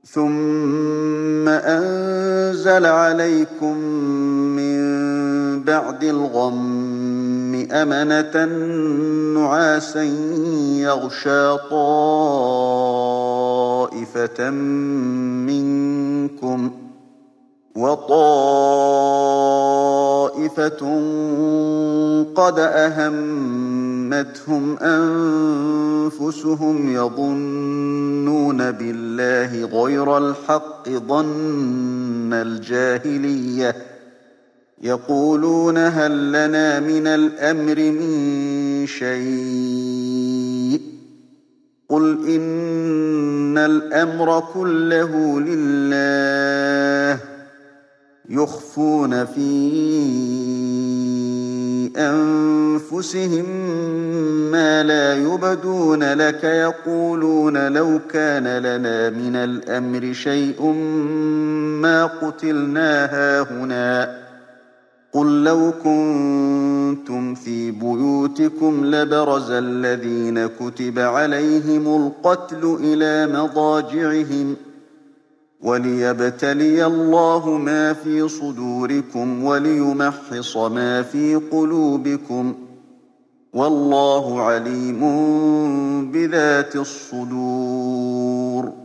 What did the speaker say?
ثم أنزل عليكم من بعد الغم أمنة نعاسا يغشى طائفة منكم وطائفة قد أهمتهم أنفسهم يظنون بالله غير الحق ظن الجاهلية يقولون هل لنا من الأمر من شيء قل إن الأمر كله لله يخفون في أنفسهم ما لا يبدون لك يقولون لو كان لنا من الأمر شيء ما قتلنا هاهنا قل لو كنتم في بيوتكم لبرز الذين كتب عليهم القتل إلى مضاجعهم وليبتلي الله ما في صدوركم وليمحص ما في قلوبكم والله عليم بذات الصدور